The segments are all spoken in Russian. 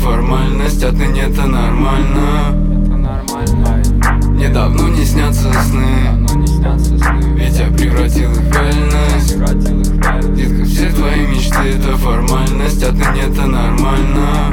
формальность, отныне это нормально. Недавно не снятся сны, ведь я превратил их в реальность. Детка, все твои мечты это формальность, отныне это нормально.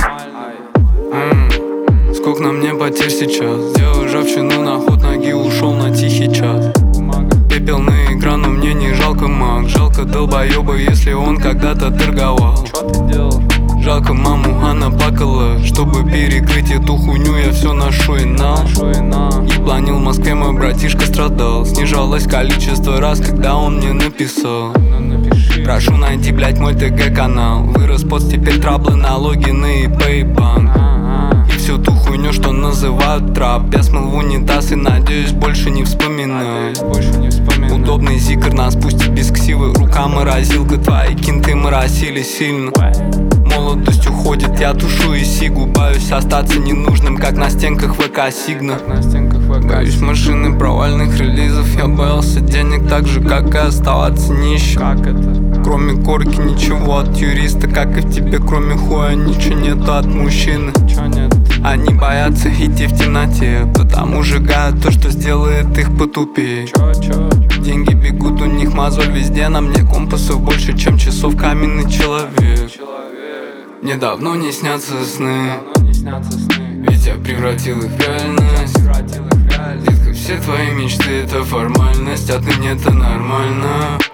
Сколько на мне потерь сейчас, сделал ржавчину на ход ноги, ушел на тихий час. Пепел на экран, но мне не жалко маг. Жалко долбоеба, если он когда-то торговал. Жалко маму, она плакала. Чтобы перекрыть эту хуйню, я все ношу и нал. Ебланил в Москве, мой братишка страдал. Снижалось количество раз, когда он мне написал: прошу найти, блять, мой ТГ-канал. Вырос пост, теперь траблы, налоги на ИП-банк. И всю ту хуйню, что называют трап, я смыл в унитаз и надеюсь больше не вспоминать. Удобный зикр нас пустит без ксивы. Рука морозилка, твои кинты моросили сильно. Молодость уходит, я тушу и сигу. Боюсь остаться ненужным, как на стенках ВК-сигна. Боюсь машины провальных релизов. Я боялся денег так же, как и оставаться нищим. Кроме корки ничего от юриста, как и в тебе, кроме хуя ничего нету от мужчины. Они боятся идти в темноте, потому сжигают то, что сделает их потупее. Деньги бегут, у них мозоль везде. На мне компасов больше, чем часов, каменный человек. Мне давно не снятся сны, ведь я превратил их в реальность. Детка, все твои мечты это формальность, отныне это нормально.